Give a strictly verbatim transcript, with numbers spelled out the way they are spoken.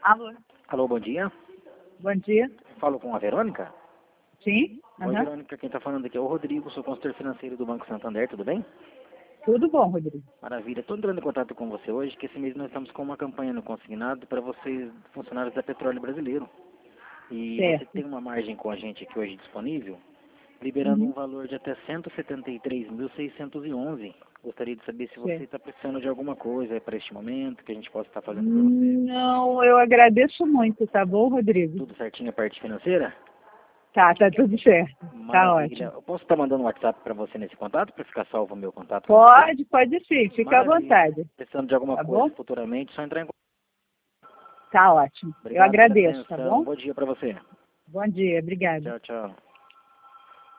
Alô? Alô, bom dia. Bom dia. Falo com a Verônica? Sim? Oi, Aham. Verônica, quem está falando aqui é o Rodrigo, sou consultor financeiro do Banco Santander, tudo bem? Tudo bom, Rodrigo? Maravilha. Estou entrando em contato com você hoje, que esse mês nós estamos com uma campanha no consignado para vocês, funcionários da Petróleo Brasileiro. E você Certo. tem uma margem com a gente aqui hoje disponível, liberando um Uhum. valor de até cento e setenta e três mil, seiscentos e onze. Gostaria de saber se você Certo. está precisando de alguma coisa para este momento, que a gente possa estar fazendo para você. Não, eu agradeço muito, tá bom, Rodrigo? Tudo certinho a parte financeira? Tá, tá tudo certo. Tá Maravilha. ótimo. Eu posso estar mandando um WhatsApp para você nesse contato, para ficar salvo o meu contato com você? Pode, pode sim, fica à Maravilha. vontade. Precisando de alguma Tá coisa bom? futuramente, só entrar em contato. Tá ótimo. Eu Obrigado pela agradeço, tá atenção. bom? Bom dia para você. Bom dia, obrigada. Tchau, tchau.